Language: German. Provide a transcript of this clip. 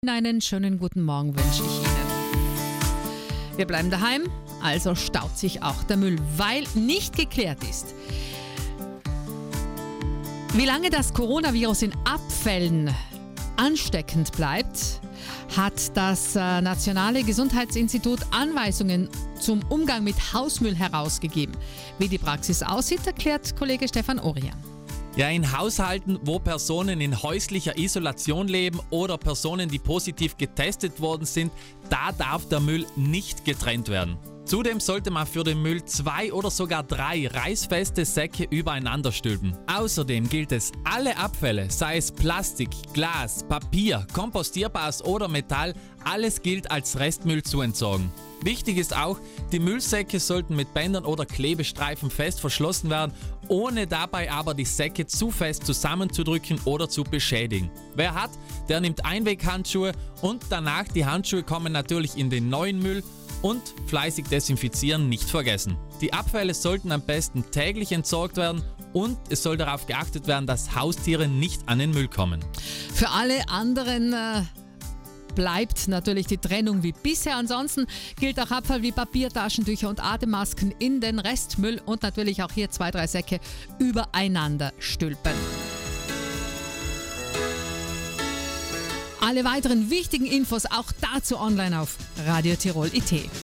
Einen schönen guten Morgen wünsche ich Ihnen. Wir bleiben daheim, also staut sich auch der Müll, weil nicht geklärt ist, wie lange das Coronavirus in Abfällen ansteckend bleibt. Hat das Nationale Gesundheitsinstitut Anweisungen zum Umgang mit Hausmüll herausgegeben. Wie die Praxis aussieht, erklärt Kollege Stefan Orian. Ja, in Haushalten, wo Personen in häuslicher Isolation leben oder Personen, die positiv getestet worden sind, da darf der Müll nicht getrennt werden. Zudem sollte man für den Müll 2 oder sogar 3 reißfeste Säcke übereinander stülpen. Außerdem gilt es, alle Abfälle, sei es Plastik, Glas, Papier, kompostierbares oder Metall, alles gilt als Restmüll zu entsorgen. Wichtig ist auch, die Müllsäcke sollten mit Bändern oder Klebestreifen fest verschlossen werden, ohne dabei aber die Säcke zu fest zusammenzudrücken oder zu beschädigen. Wer hat, der nimmt Einweghandschuhe und danach die Handschuhe kommen natürlich in den neuen Müll und fleißig desinfizieren nicht vergessen. Die Abfälle sollten am besten täglich entsorgt werden und es soll darauf geachtet werden, dass Haustiere nicht an den Müll kommen. Für alle anderen bleibt natürlich die Trennung wie bisher. Ansonsten gilt auch Abfall wie Papier, Taschentücher und Atemmasken in den Restmüll und natürlich auch hier 2, 3 Säcke übereinander stülpen. Alle weiteren wichtigen Infos auch dazu online auf Radio Tirol.it.